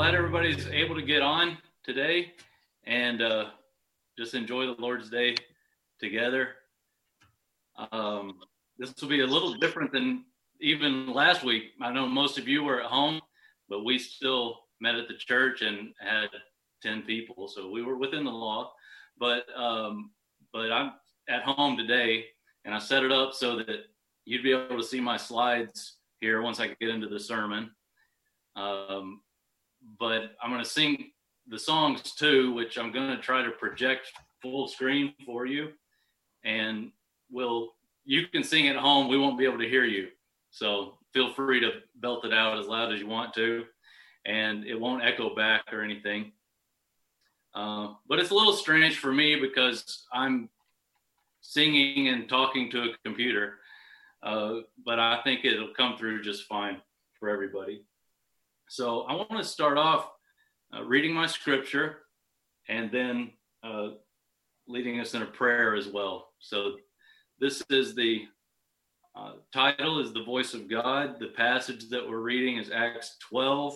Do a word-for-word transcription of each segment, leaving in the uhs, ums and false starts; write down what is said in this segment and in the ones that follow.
glad everybody's able to get on today and uh, just enjoy the Lord's Day together. Um, this will be a little different than even last week. I know most of you were at home, but we still met at the church and had ten people, so we were within the law. But um, but I'm at home today, and I set it up so that you'd be able to see my slides here once I get into the sermon. Um, but I'm going to sing the songs too, which I'm going to try to project full screen for you. And we'll, you can sing at home. We won't be able to hear you. So feel free to belt it out as loud as you want to, and it won't echo back or anything. Uh, but it's a little strange for me because I'm singing and talking to a computer. Uh, but I think it'll come through just fine for everybody. So I want to start off uh, reading my scripture and then uh, leading us in a prayer as well. So this is the uh, title is The Voice of God. The passage that we're reading is Acts twelve.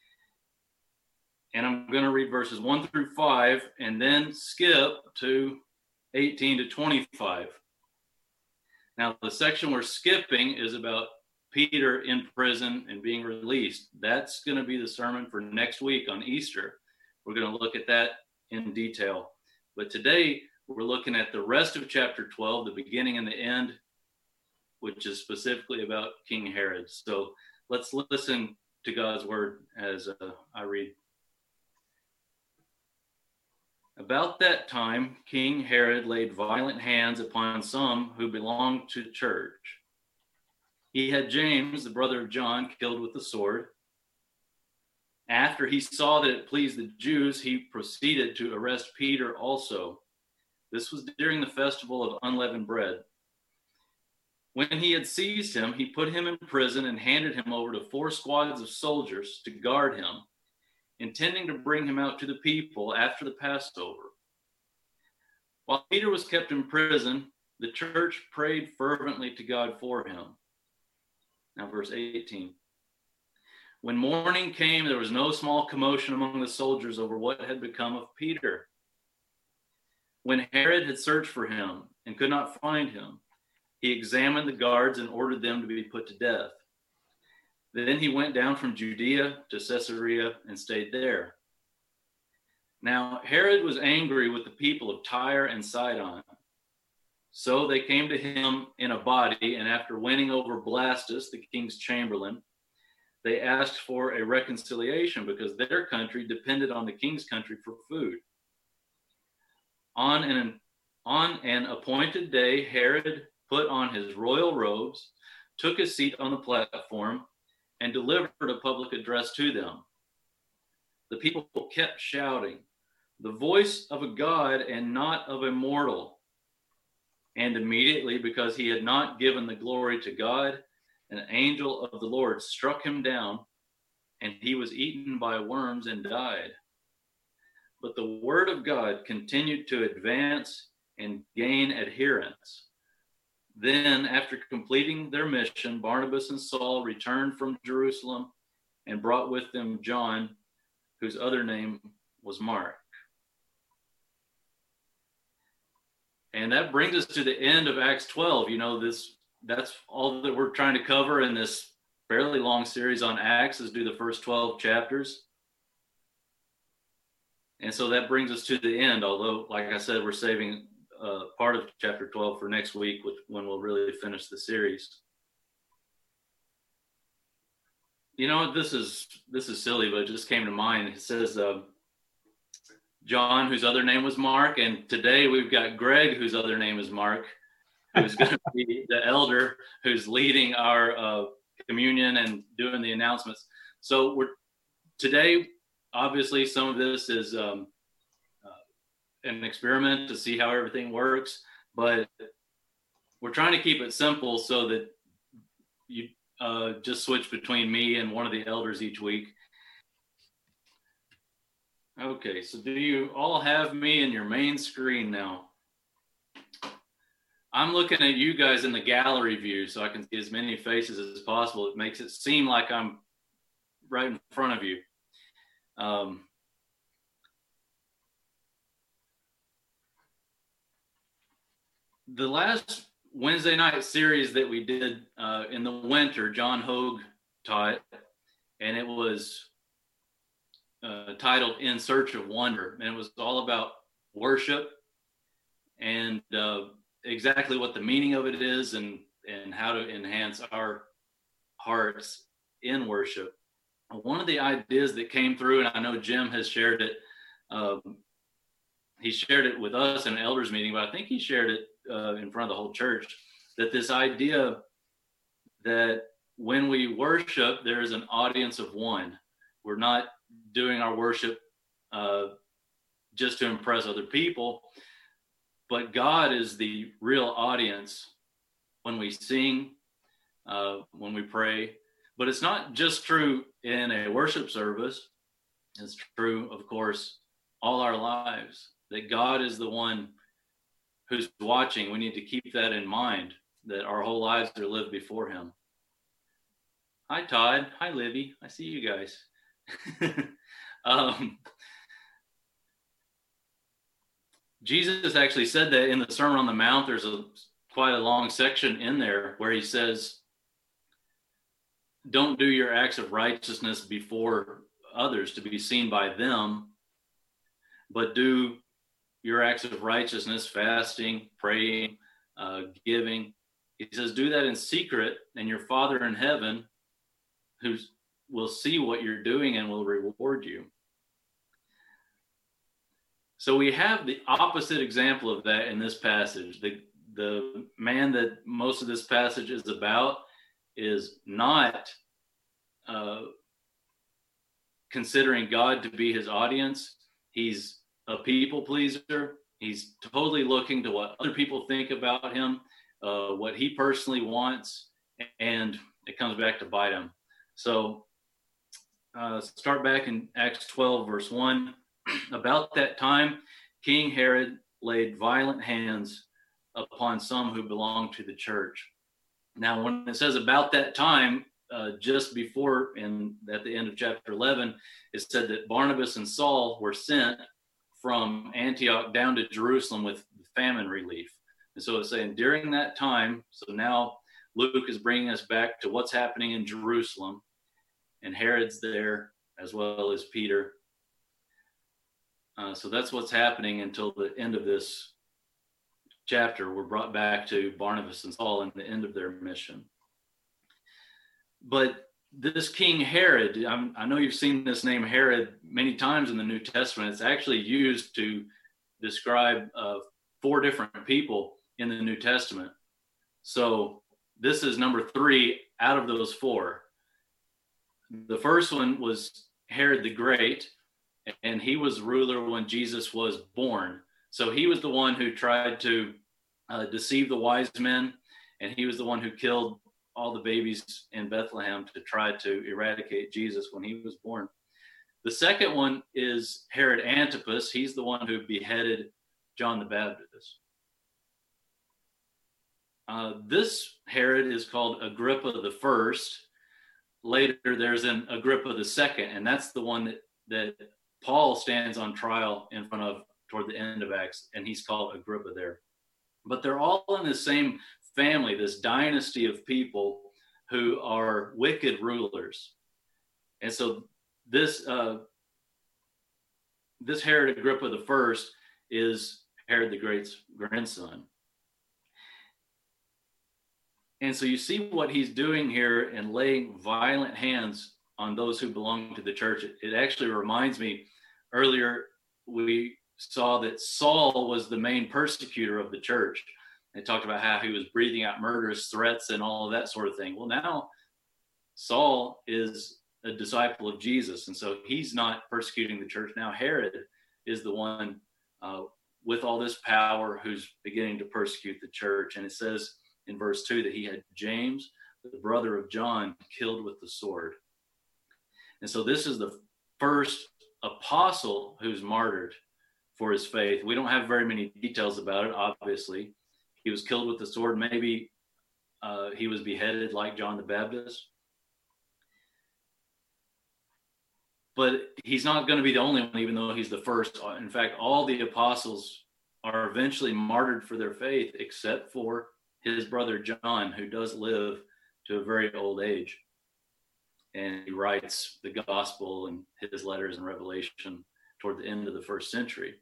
And I'm going to read verses one through five and then skip to eighteen to twenty-five. Now, the section we're skipping is about Peter in prison and being released. That's going to be the sermon for next week on Easter. We're going to look at that in detail. But today, we're looking at the rest of chapter twelve, the beginning and the end, which is specifically about King Herod. So let's listen to God's word as uh, I read. About that time, King Herod laid violent hands upon some who belonged to the church. He had James, the brother of John, killed with the sword. After he saw that it pleased the Jews, he proceeded to arrest Peter also. This was during the festival of unleavened bread. When he had seized him, he put him in prison and handed him over to four squads of soldiers to guard him, intending to bring him out to the people after the Passover. While Peter was kept in prison, the church prayed fervently to God for him. Now, verse eighteen. When morning came, there was no small commotion among the soldiers over what had become of Peter. When Herod had searched for him and could not find him, he examined the guards and ordered them to be put to death. Then he went down from Judea to Caesarea and stayed there. Now, Herod was angry with the people of Tyre and Sidon. So they came to him in a body, and after winning over Blastus, the king's chamberlain, they asked for a reconciliation because their country depended on the king's country for food. On an, on an appointed day, Herod put on his royal robes, took his seat on the platform, and delivered a public address to them. The people kept shouting, "The voice of a God and not of a mortal." And immediately, because he had not given the glory to God, an angel of the Lord struck him down, and he was eaten by worms and died. But the word of God continued to advance and gain adherents. Then, after completing their mission, Barnabas and Saul returned from Jerusalem and brought with them John, whose other name was Mark. And that brings us to the end of Acts twelve. You know, this that's all that we're trying to cover in this fairly long series on Acts, is do the first twelve chapters. And so that brings us to the end, although, like I said, we're saving uh, part of chapter twelve for next week, which, when we'll really finish the series. You know, this is this is silly, but it just came to mind. It says, uh, John, whose other name was Mark, and today we've got Greg, whose other name is Mark, who's going to be the elder who's leading our uh, communion and doing the announcements. So we're today, obviously, some of this is um, uh, an experiment to see how everything works, but we're trying to keep it simple so that you uh, just switch between me and one of the elders each week. Okay, so do you all have me in your main screen now? I'm looking at you guys in the gallery view so I can see as many faces as possible. It makes it seem like I'm right in front of you. Um, the last Wednesday night series that we did uh, in the winter, John Hogue taught, and it was uh, titled In Search of Wonder. And it was all about worship and uh, exactly what the meaning of it is, and, and how to enhance our hearts in worship. One of the ideas that came through, and I know Jim has shared it, um, he shared it with us in an elders meeting, but I think he shared it uh, in front of the whole church, that this idea that when we worship, there is an audience of one. We're not doing our worship uh, just to impress other people, but God is the real audience when we sing, uh, when we pray. But it's not just true in a worship service. It's true, of course, all our lives, that God is the one who's watching. We need to keep that in mind, that our whole lives are lived before him. Hi, Todd. Hi, Livy. I see you guys. um, Jesus actually said that in the Sermon on the Mount. There's a quite a long section in there where he says, don't do your acts of righteousness before others to be seen by them, but do your acts of righteousness, fasting, praying, uh, giving. He says, do that in secret, and your Father in heaven, who will see what you're doing and will reward you. So we have the opposite example of that in this passage. The, the man that most of this passage is about is not uh, considering God to be his audience. He's a people pleaser. He's totally looking to what other people think about him, uh, what he personally wants, and it comes back to bite him. So uh, start back in Acts twelve, verse one. About that time, King Herod laid violent hands upon some who belonged to the church. Now, when it says about that time, uh, just before, and at the end of chapter eleven, it said that Barnabas and Saul were sent from Antioch down to Jerusalem with famine relief. And so it's saying during that time, so now Luke is bringing us back to what's happening in Jerusalem, and Herod's there as well as Peter. Uh, so that's what's happening until the end of this chapter. We're brought back to Barnabas and Saul and the end of their mission. But this King Herod, I'm, I know you've seen this name Herod many times in the New Testament. It's actually used to describe uh, four different people in the New Testament. So this is number three out of those four. The first one was Herod the Great, and he was ruler when Jesus was born. So he was the one who tried to uh, deceive the wise men, and he was the one who killed all the babies in Bethlehem to try to eradicate Jesus when he was born. The second one is Herod Antipas. He's the one who beheaded John the Baptist. Uh, this Herod is called Agrippa the First. Later, there's an Agrippa the Second, and that's the one that, that Paul stands on trial in front of toward the end of Acts, and he's called Agrippa there. But they're all in the same family, this dynasty of people who are wicked rulers. And so this uh, this Herod Agrippa the First is Herod the Great's grandson. And so you see what he's doing here and laying violent hands on those who belong to the church. It, it actually reminds me, earlier we saw that Saul was the main persecutor of the church. They talked about how he was breathing out murderous threats and all of that sort of thing. Well, now Saul is a disciple of Jesus, and so he's not persecuting the church. Now Herod is the one uh, with all this power who's beginning to persecute the church. And it says in verse two that he had James, the brother of John, killed with the sword. And so this is the first apostle who's martyred for his faith. We don't have very many details about it, obviously. He was killed with the sword. Maybe uh, he was beheaded like John the Baptist. but he's not going to be the only one, even though he's the first. In fact, all the apostles are eventually martyred for their faith, except for his brother John, who does live to a very old age. And he writes the gospel and his letters and Revelation toward the end of the first century.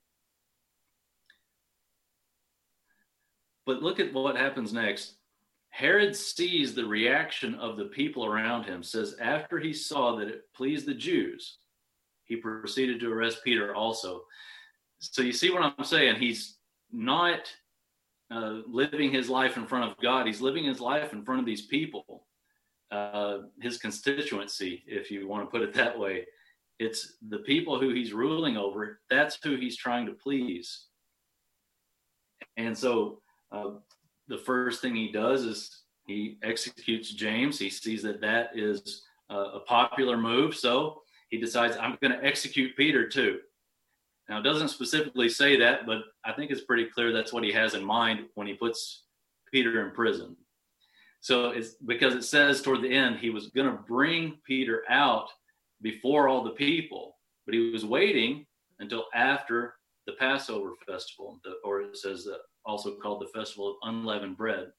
But look at what happens next. Herod sees the reaction of the people around him, says after he saw that it pleased the Jews, he proceeded to arrest Peter also. So you see what I'm saying? He's not uh, living his life in front of God. He's living his life in front of these people, uh, his constituency, if you want to put it that way. It's the people who he's ruling over. That's who he's trying to please. And so uh, the first thing he does is he executes James. He sees that that is uh, a popular move. So he decides, I'm going to execute Peter too. Now, it doesn't specifically say that, but I think it's pretty clear that's what he has in mind when he puts Peter in prison. So it's because it says toward the end, he was going to bring Peter out before all the people, but he was waiting until after the Passover festival, or it says uh, also called the Festival of Unleavened Bread.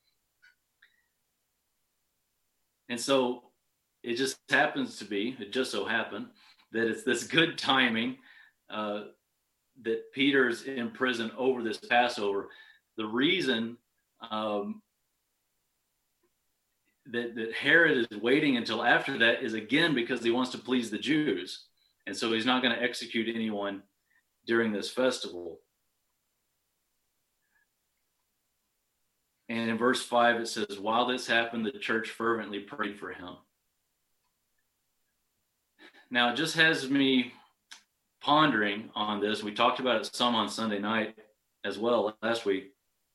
And so it just happens to be, it just so happened, that it's this good timing uh, that Peter's in prison over this Passover. The reason um, that, that Herod is waiting until after that is, again, because he wants to please the Jews. And so he's not going to execute anyone during this festival. And in verse five, it says, while this happened, the church fervently prayed for him. Now, it just has me pondering on this. We talked about it some on Sunday night as well last week.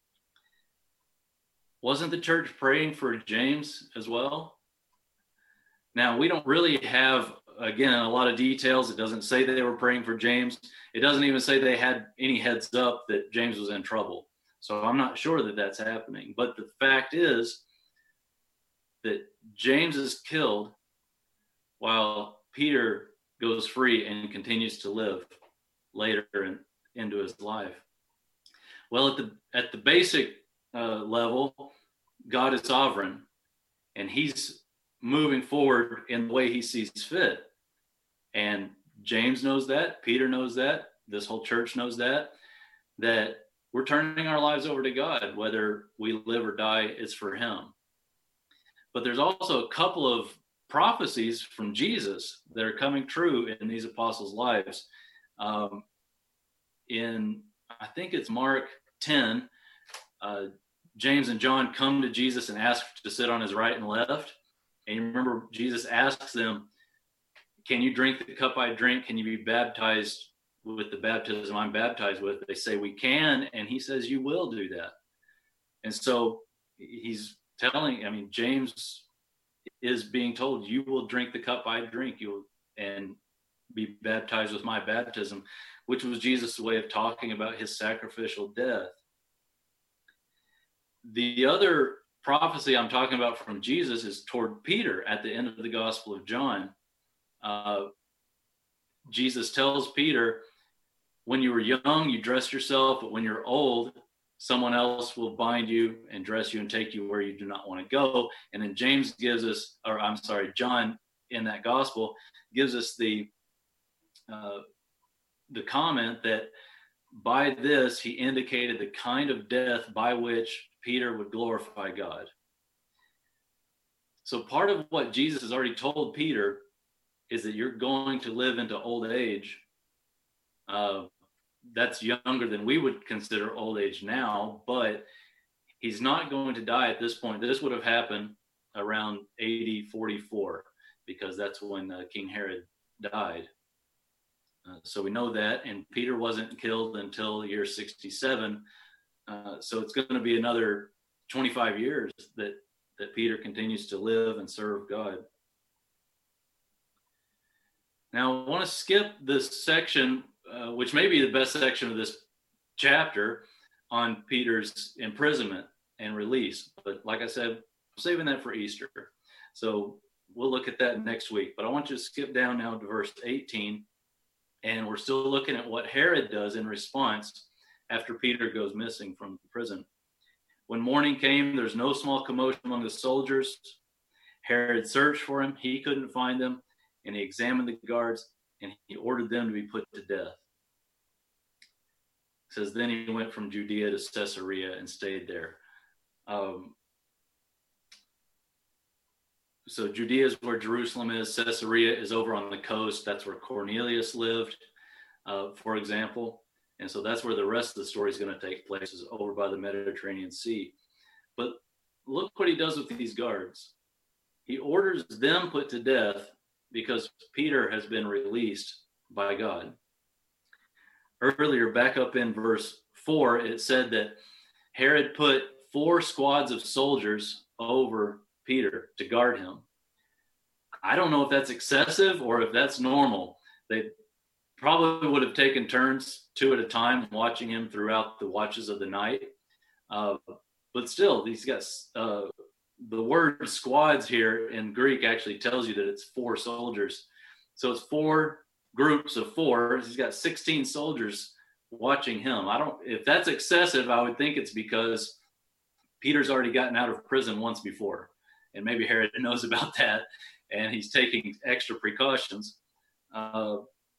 Wasn't the church praying for James as well? Now, we don't really have, again, a lot of details. It doesn't say that they were praying for James. It doesn't even say they had any heads up that James was in trouble. So I'm not sure that that's happening. But the fact is that James is killed while Peter goes free and continues to live later in, into his life. Well, at the at the basic uh, level, God is sovereign, and he's moving forward in the way he sees fit. And James knows that, Peter knows that, this whole church knows that, that we're turning our lives over to God, whether we live or die, it's for him. But there's also a couple of prophecies from Jesus that are coming true in these apostles' lives. Um, in, I think it's Mark ten, uh, James and John come to Jesus and ask to sit on his right and left. And you remember Jesus asks them, can you drink the cup I drink? Can you be baptized with the baptism I'm baptized with? They say we can, and he says you will do that. And so he's telling, I mean, James is being told, you will drink the cup I drink, you will, and be baptized with my baptism, which was Jesus' way of talking about his sacrificial death. The other prophecy I'm talking about from Jesus is toward Peter at the end of the Gospel of John. Uh, Jesus tells Peter, when you were young, you dressed yourself, but when you're old, someone else will bind you and dress you and take you where you do not want to go. And then James gives us, or I'm sorry, John in that gospel gives us the uh, the comment that by this he indicated the kind of death by which Peter would glorify God. So part of what Jesus has already told Peter is that you're going to live into old age. Uh, that's younger than we would consider old age now, but he's not going to die at this point. This would have happened around A D forty-four, because that's when uh, King Herod died. Uh, so we know that, and Peter wasn't killed until year sixty-seven. Uh, so it's going to be another twenty-five years that, that Peter continues to live and serve God. Now, I want to skip this section, uh, which may be the best section of this chapter, on Peter's imprisonment and release. But like I said, I'm saving that for Easter. So we'll look at that next week. But I want you to skip down now to verse eighteen. And we're still looking at what Herod does in response after Peter goes missing from prison. When morning came, there's no small commotion among the soldiers. Herod searched for him. He couldn't find them. And he examined the guards, and he ordered them to be put to death. It says, then he went from Judea to Caesarea and stayed there. Um, so Judea is where Jerusalem is. Caesarea is over on the coast. That's where Cornelius lived, uh, for example. And so that's where the rest of the story is going to take place, is over by the Mediterranean Sea. But look what he does with these guards. He orders them put to death because Peter has been released by God. Earlier, back up in verse four, it said that Herod put four squads of soldiers over Peter to guard him. I don't know if that's excessive or if that's normal. They probably would have taken turns two at a time watching him throughout the watches of the night. Uh, but still, these guys, uh, the word squads here in Greek actually tells you that it's four soldiers. So it's four groups of four. He's got sixteen soldiers watching him. I don't, if that's excessive, I would think it's because Peter's already gotten out of prison once before. And maybe Herod knows about that and he's taking extra precautions. Uh,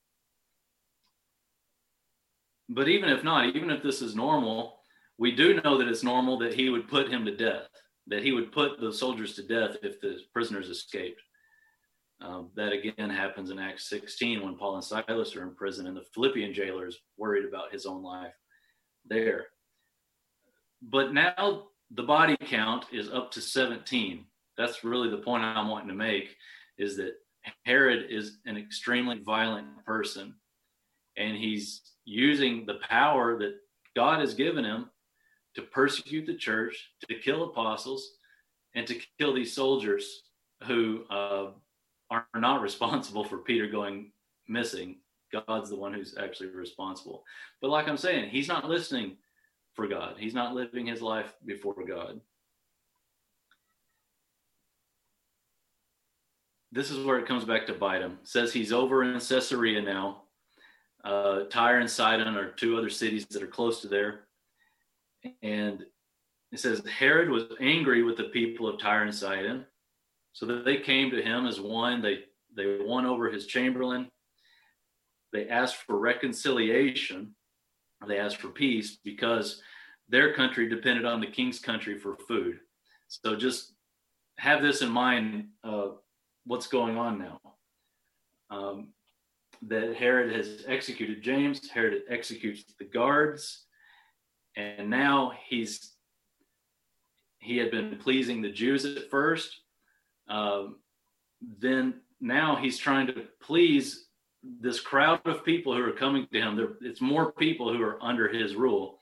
but even if not, even if this is normal, we do know that it's normal that he would put him to death, that he would put the soldiers to death if the prisoners escaped. Um, that again happens in Acts sixteen when Paul and Silas are in prison and the Philippian jailer is worried about his own life there. But now the body count is up to seventeen. That's really the point I'm wanting to make, is that Herod is an extremely violent person, and he's using the power that God has given him to persecute the church, to kill apostles, and to kill these soldiers who uh, are not responsible for Peter going missing. God's the one who's actually responsible. But like I'm saying, he's not listening for God. He's not living his life before God. This is where it comes back to bite him. It says he's over in Caesarea now. Uh, Tyre and Sidon are two other cities that are close to there. And it says Herod was angry with the people of Tyre and Sidon, so that they came to him as one. They they won over his chamberlain. They asked for reconciliation. They asked for peace because their country depended on the king's country for food. So just have this in mind, uh, what's going on now. Um, that Herod has executed James, Herod executes the guards, and now he's he had been pleasing the Jews at first. Um, then now he's trying to please this crowd of people who are coming to him. There, it's more people who are under his rule.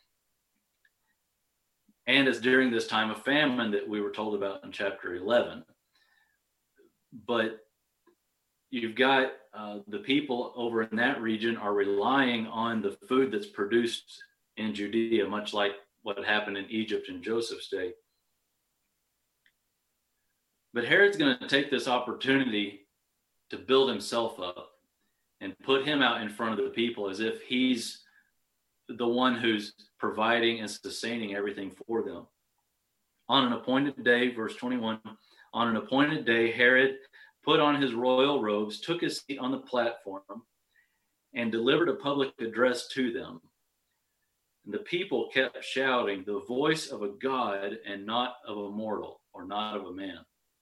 And it's during this time of famine that we were told about in chapter eleven. But you've got uh, the people over in that region are relying on the food that's produced in Judea, much like what happened in Egypt in Joseph's day. But Herod's going to take this opportunity to build himself up and put him out in front of the people as if he's the one who's providing and sustaining everything for them. On an appointed day, verse twenty-one, on an appointed day, Herod put on his royal robes, took his seat on the platform, and delivered a public address to them. And the people kept shouting, "The voice of a God and not of a mortal," or not of a man.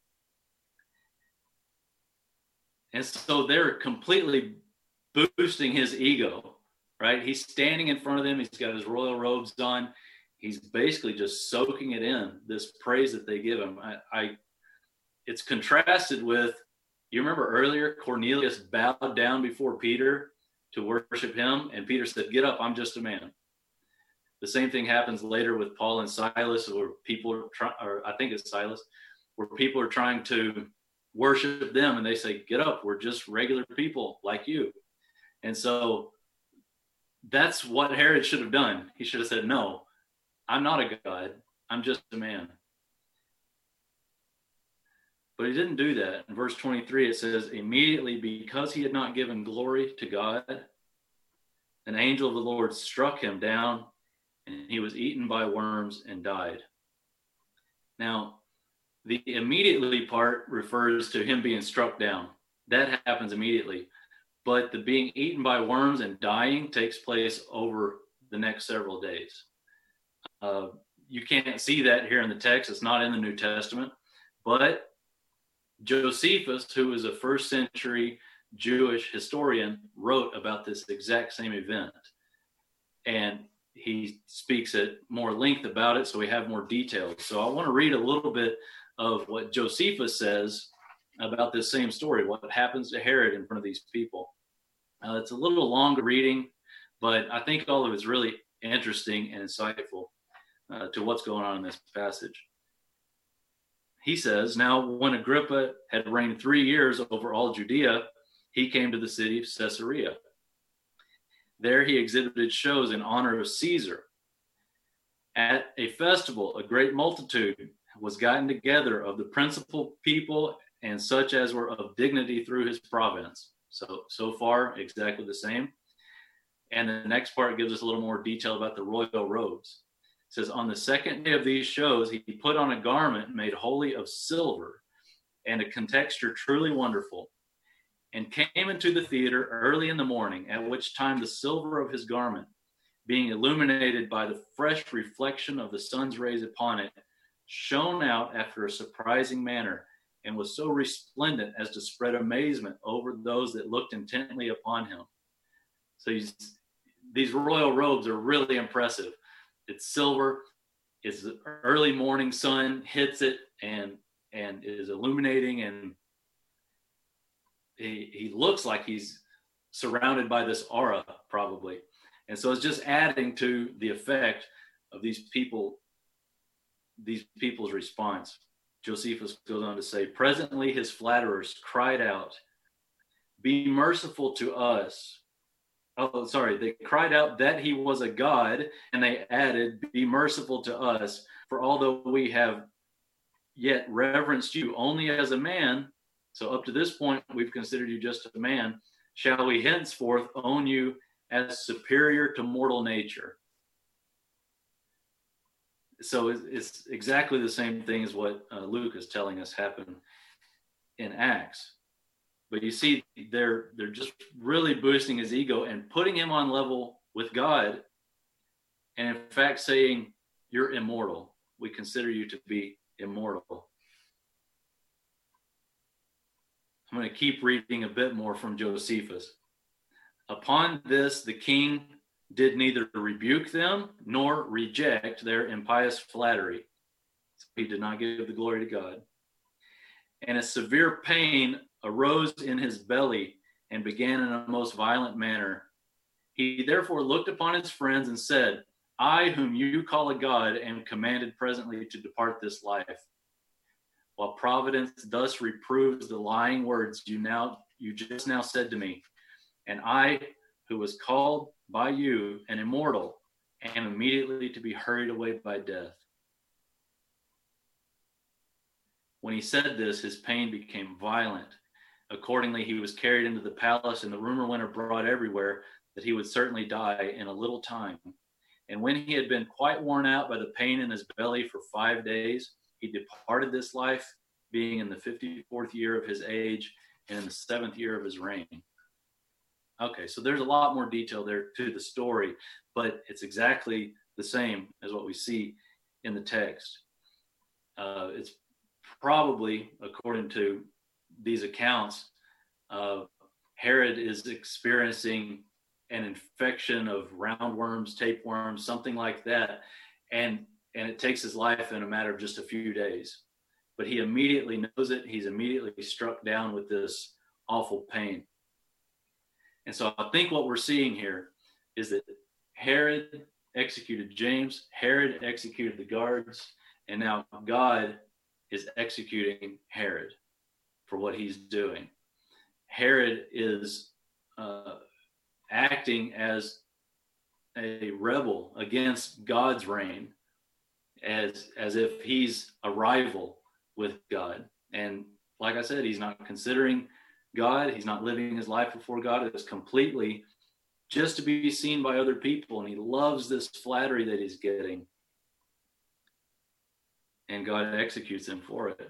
And so they're completely boosting his ego, right? He's standing in front of them. He's got his royal robes on. He's basically just soaking it in, this praise that they give him. I, I it's contrasted with, you remember earlier, Cornelius bowed down before Peter to worship him, and Peter said, "Get up, I'm just a man." The same thing happens later with Paul and Silas, where people are trying, or I think it's Silas, where people are trying to worship them, and they say, "Get up, we're just regular people like you." And so that's what Herod should have done. He should have said, "No, I'm not a god. I'm just a man." But he didn't do that. In verse twenty-three, it says, immediately because he had not given glory to God, an angel of the Lord struck him down, and he was eaten by worms and died. Now, the immediately part refers to him being struck down. That happens immediately. But the being eaten by worms and dying takes place over the next several days. Uh, you can't see that here in the text. It's not in the New Testament. But Josephus, who is a first century Jewish historian, wrote about this exact same event. And he speaks at more length about it, so we have more details. So I want to read a little bit of what Josephus says about this same story, what happens to Herod in front of these people. Uh, it's a little longer reading, but I think all of it's really interesting and insightful uh, to what's going on in this passage. He says, now when Agrippa had reigned three years over all Judea, he came to the city of Caesarea. There he exhibited shows in honor of Caesar. At a festival, a great multitude was gotten together of the principal people and such as were of dignity through his province. So, so far, exactly the same. And the next part gives us a little more detail about the royal robes. It says, on the second day of these shows, he put on a garment made wholly of silver and a contexture truly wonderful, and came into the theater early in the morning, at which time the silver of his garment, being illuminated by the fresh reflection of the sun's rays upon it, shone out after a surprising manner, and was so resplendent as to spread amazement over those that looked intently upon him. So he's, these royal robes are really impressive. It's silver, it's the early morning sun hits it and and is illuminating, and he, he looks like he's surrounded by this aura, probably. And so it's just adding to the effect of these people, these people's response. Josephus goes on to say, presently his flatterers cried out, be merciful to us. Oh, sorry. They cried out that he was a god, and they added, be merciful to us, for although we have yet reverenced you only as a man, so up to this point, we've considered you just a man, shall we henceforth own you as superior to mortal nature? So it's exactly the same thing as what uh, Luke is telling us happened in Acts. But you see, they're they're just really boosting his ego and putting him on level with God, and in fact saying, you're immortal. We consider you to be immortal. I'm going to keep reading a bit more from Josephus. Upon this, the king did neither rebuke them nor reject their impious flattery. He did not give the glory to God. And a severe pain arose in his belly and began in a most violent manner. He therefore looked upon his friends and said, I, whom you call a god, am commanded presently to depart this life. While providence thus reproves the lying words you now you just now said to me, and I, who was called by you an immortal, am immediately to be hurried away by death. When he said this, his pain became violent. Accordingly, he was carried into the palace, and the rumor went abroad everywhere that he would certainly die in a little time. And when he had been quite worn out by the pain in his belly for five days, he departed this life, being in the fifty-fourth year of his age and in the seventh year of his reign. Okay, so there's a lot more detail there to the story, but it's exactly the same as what we see in the text. Uh, it's probably, according to these accounts, uh, Herod is experiencing an infection of roundworms, tapeworms, something like that, and and it takes his life in a matter of just a few days. But he immediately knows it. He's immediately struck down with this awful pain. And so I think what we're seeing here is that Herod executed James, Herod executed the guards, and now God is executing Herod for what he's doing. Herod is uh, acting as a rebel against God's reign, as as if he's a rival with God. And like I said, he's not considering God. He's not living his life before God. It's completely just to be seen by other people. And he loves this flattery that he's getting. And God executes him for it.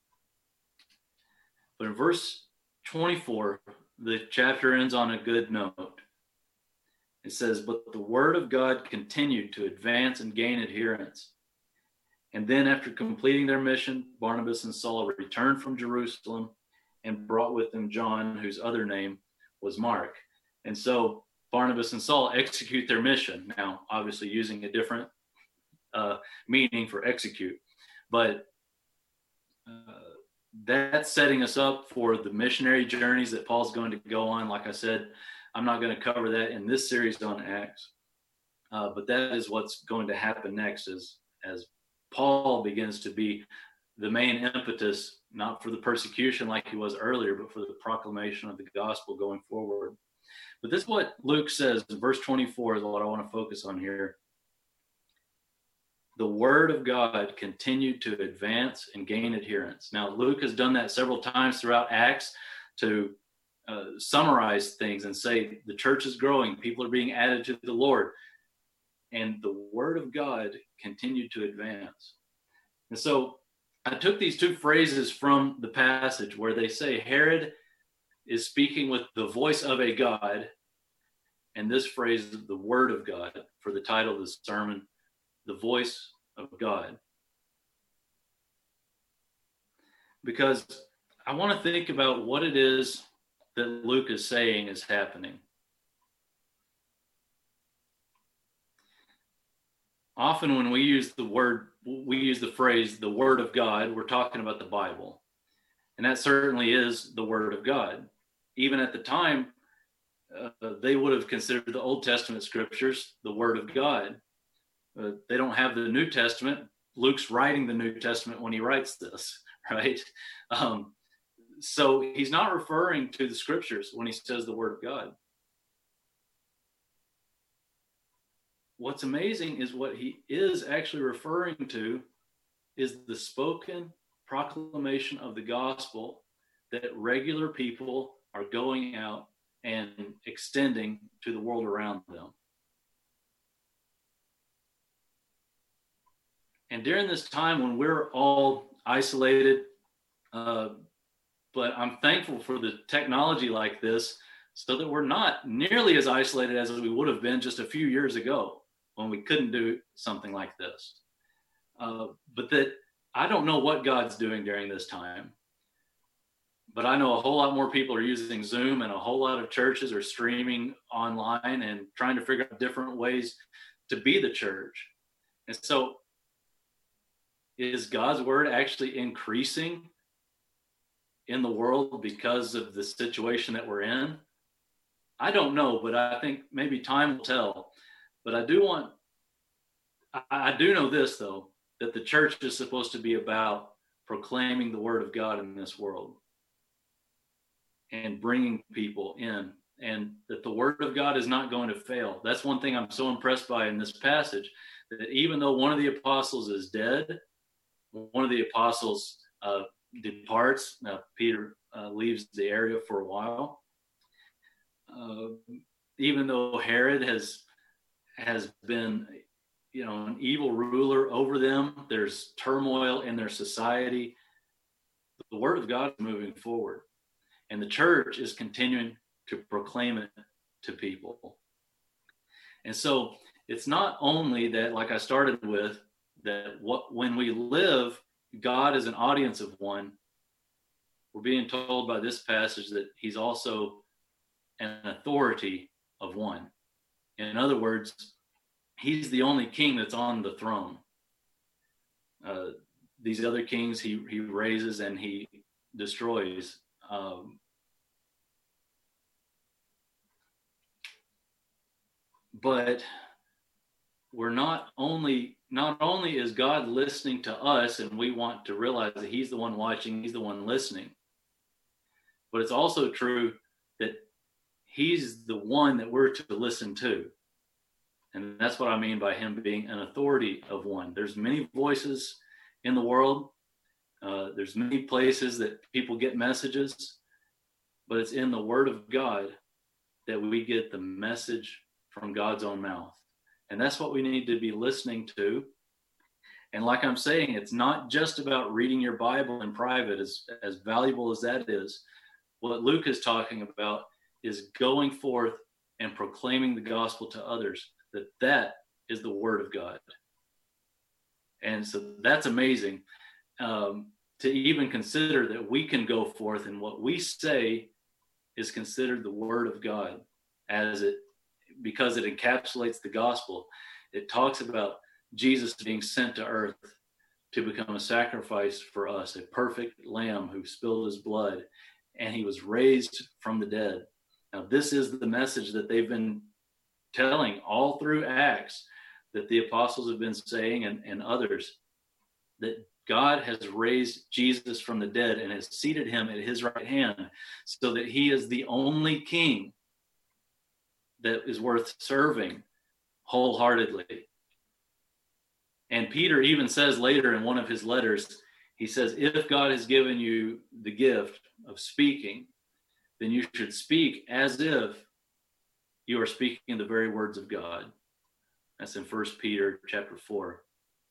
But in verse twenty-four, the chapter ends on a good note. It says, but the word of God continued to advance and gain adherents. And then after completing their mission, Barnabas and Saul returned from Jerusalem and brought with them John, whose other name was Mark. And so Barnabas and Saul execute their mission. Now, obviously using a different uh, meaning for execute. But uh, that's setting us up for the missionary journeys that Paul's going to go on. Like I said, I'm not going to cover that in this series on Acts. Uh, but that is what's going to happen next as, as Paul begins to be the main impetus, not for the persecution like he was earlier, but for the proclamation of the gospel going forward. But this is what Luke says in verse twenty-four is what I want to focus on here. The word of God continued to advance and gain adherents. Now, Luke has done that several times throughout Acts to uh, summarize things and say the church is growing, people are being added to the Lord. And the word of God continued to advance. And so I took these two phrases from the passage where they say Herod is speaking with the voice of a God, and this phrase is the word of God for the title of the sermon, the voice of God. Because I want to think about what it is that Luke is saying is happening. Often when we use the word, we use the phrase, the word of God, we're talking about the Bible. And that certainly is the word of God. Even at the time, uh, they would have considered the Old Testament scriptures the word of God. Uh, they don't have the New Testament. Luke's writing the New Testament when he writes this, right? Um, so he's not referring to the scriptures when he says the word of God. What's amazing is what he is actually referring to is the spoken proclamation of the gospel that regular people are going out and extending to the world around them. And during this time when we're all isolated, uh, but I'm thankful for the technology like this so that we're not nearly as isolated as we would have been just a few years ago when we couldn't do something like this. Uh, but that I don't know what God's doing during this time. But I know a whole lot more people are using Zoom, and a whole lot of churches are streaming online and trying to figure out different ways to be the church. And so is God's word actually increasing in the world because of the situation that we're in? I don't know, but I think maybe time will tell. But I do want, I, I do know this though, that the church is supposed to be about proclaiming the word of God in this world and bringing people in, and that the word of God is not going to fail. That's one thing I'm so impressed by in this passage, that even though one of the apostles is dead, one of the apostles uh, departs, uh, Peter uh, leaves the area for a while. Uh, even though Herod has has been, you know, an evil ruler over them, there's turmoil in their society. The word of God is moving forward, and the church is continuing to proclaim it to people. And so it's not only that, like I started with, that what when we live, God is an audience of one. We're being told by this passage that he's also an authority of one. In other words, he's the only king that's on the throne. Uh, these other kings he, he raises and he destroys. Um, but we're not only, not only is God listening to us and we want to realize that he's the one watching, he's the one listening, but it's also true that he's the one that we're to listen to. And that's what I mean by him being an authority of one. There's many voices in the world. Uh, there's many places that people get messages, but it's in the Word of God that we get the message from God's own mouth. And that's what we need to be listening to. And like I'm saying, it's not just about reading your Bible in private, as, as valuable as that is. What Luke is talking about is going forth and proclaiming the gospel to others, that that is the Word of God. And so that's amazing, um, to even consider that we can go forth and what we say is considered the Word of God, as it, because it encapsulates the gospel. It talks about Jesus being sent to earth to become a sacrifice for us, a perfect lamb who spilled his blood, and he was raised from the dead. Now, this is the message that they've been telling all through Acts, that the apostles have been saying, and, and others, that God has raised Jesus from the dead and has seated him at his right hand, so that he is the only king that is worth serving wholeheartedly. And Peter even says later in one of his letters, he says, if God has given you the gift of speaking, then you should speak as if you are speaking the very words of God. That's in First Peter chapter four.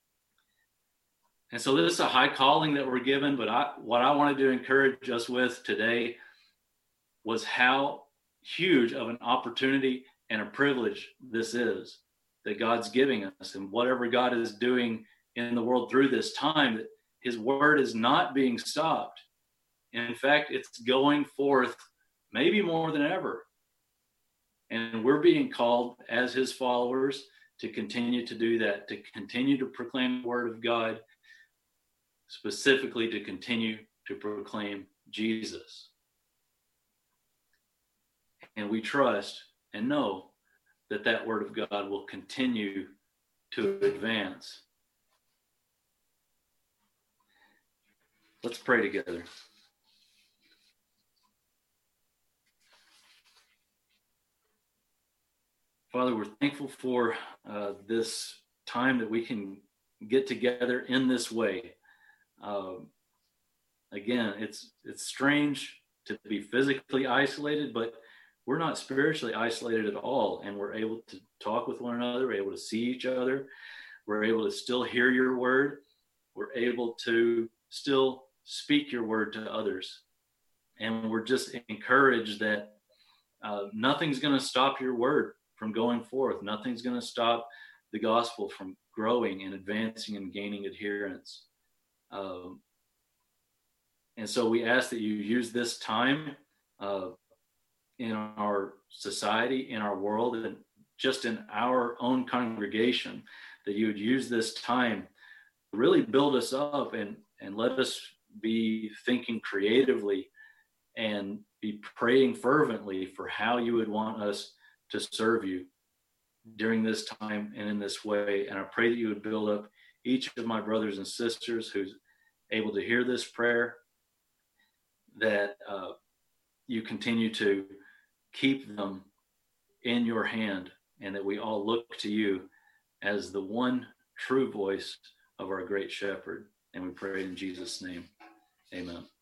And so this is a high calling that we're given, but I, what I wanted to encourage us with today was how huge of an opportunity and a privilege this is that God's giving us, and whatever God is doing in the world through this time, that his word is not being stopped. In fact, it's going forth maybe more than ever. And we're being called as his followers to continue to do that, to continue to proclaim the word of God, specifically to continue to proclaim Jesus. And we trust and know that that word of God will continue to advance. Let's pray together. Father, we're thankful for uh, this time that we can get together in this way. Uh, again, it's it's strange to be physically isolated, but we're not spiritually isolated at all, and we're able to talk with one another. We're able to see each other. We're able to still hear your word. We're able to still speak your word to others. And we're just encouraged that uh, nothing's going to stop your word from going forth. Nothing's going to stop the gospel from growing and advancing and gaining adherence. Um, and so we ask that you use this time uh, in our society, in our world, and just in our own congregation, that you would use this time to really build us up and, and let us be thinking creatively and be praying fervently for how you would want us to serve you during this time and in this way. And I pray that you would build up each of my brothers and sisters who's able to hear this prayer, that uh, you continue to keep them in your hand, and that we all look to you as the one true voice of our great shepherd. And we pray in Jesus' name. Amen.